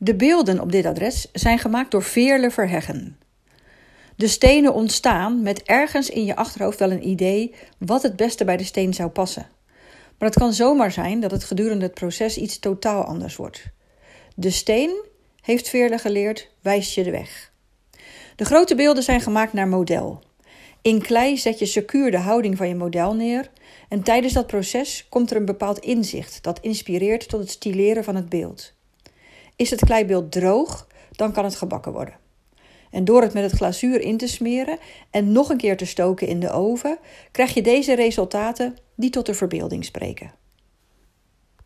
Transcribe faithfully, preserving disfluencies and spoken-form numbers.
De beelden op dit adres zijn gemaakt door Veerle Verheggen. De stenen ontstaan met ergens in je achterhoofd wel een idee wat het beste bij de steen zou passen. Maar het kan zomaar zijn dat het gedurende het proces iets totaal anders wordt. De steen, heeft Veerle geleerd, wijst je de weg. De grote beelden zijn gemaakt naar model. In klei zet je secuur de houding van je model neer en tijdens dat proces komt er een bepaald inzicht dat inspireert tot het stileren van het beeld. Is het kleibeeld droog, dan kan het gebakken worden. En door het met het glazuur in te smeren en nog een keer te stoken in de oven, krijg je deze resultaten die tot de verbeelding spreken.